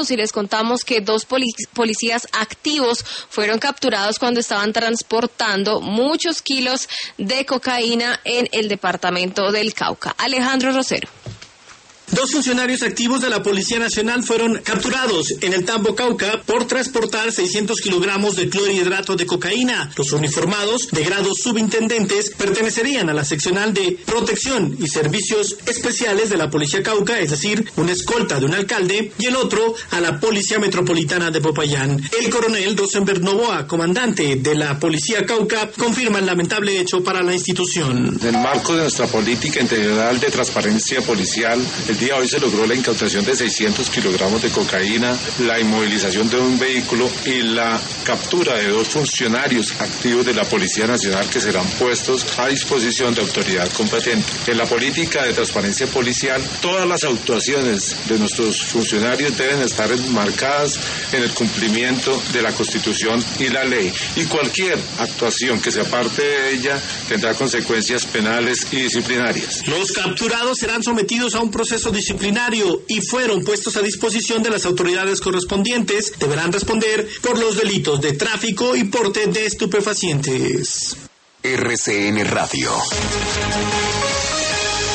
y les contamos que 2 policías activos fueron capturados cuando estaban transportando muchos kilos de cocaína en el departamento del Cauca. Alejandro Rosero. 2 funcionarios activos de la Policía Nacional fueron capturados en el Tambo, Cauca, por transportar 600 kilogramos de clorhidrato de cocaína. Los uniformados, de grado subintendentes, pertenecerían a la seccional de Protección y Servicios Especiales de la Policía Cauca, es decir, una escolta de un alcalde, y el otro a la Policía Metropolitana de Popayán. El coronel Rosenberg Novoa, comandante de la Policía Cauca, confirma el lamentable hecho para la institución. En el marco de nuestra política integral de transparencia policial, el día de hoy se logró la incautación de 600 kilogramos de cocaína, la inmovilización de un vehículo y la captura de 2 funcionarios activos de la Policía Nacional que serán puestos a disposición de autoridad competente. En la política de transparencia policial, todas las actuaciones de nuestros funcionarios deben estar enmarcadas en el cumplimiento de la Constitución y la ley, y cualquier actuación que se aparte de ella tendrá consecuencias penales y disciplinarias. Los capturados serán sometidos a un proceso disciplinario y fueron puestos a disposición de las autoridades correspondientes. Deberán responder por los delitos de tráfico y porte de estupefacientes. RCN Radio.